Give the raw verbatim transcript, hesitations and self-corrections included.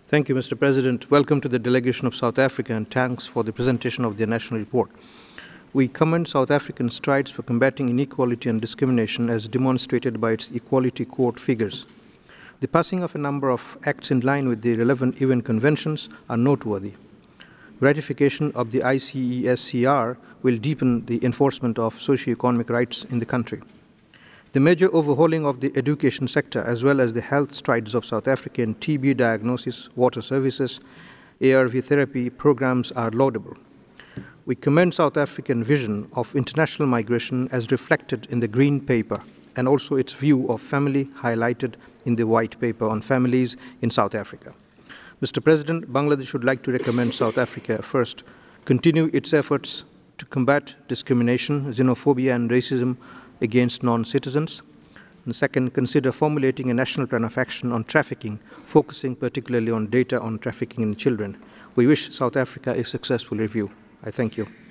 Thank you, Mister President. Welcome to the delegation of South Africa, and thanks for the presentation of their national report. We commend South African strides for combating inequality and discrimination as demonstrated by its Equality Court figures. The passing of a number of acts in line with the relevant U N conventions are noteworthy. Ratification of the I C E S C R will deepen the enforcement of socio-economic rights in the country. The major overhauling of the education sector, as well as the health strides of South Africa in T B diagnosis, water services, A R V therapy programs are laudable. We commend South African vision of international migration as reflected in the Green Paper, and also its view of family highlighted in the White Paper on families in South Africa. Mister President, Bangladesh would like to recommend South Africa first continue its efforts to combat discrimination, xenophobia and racism against non-citizens. And second, consider formulating a national plan of action on trafficking, focusing particularly on data on trafficking in children. We wish South Africa a successful review. I thank you.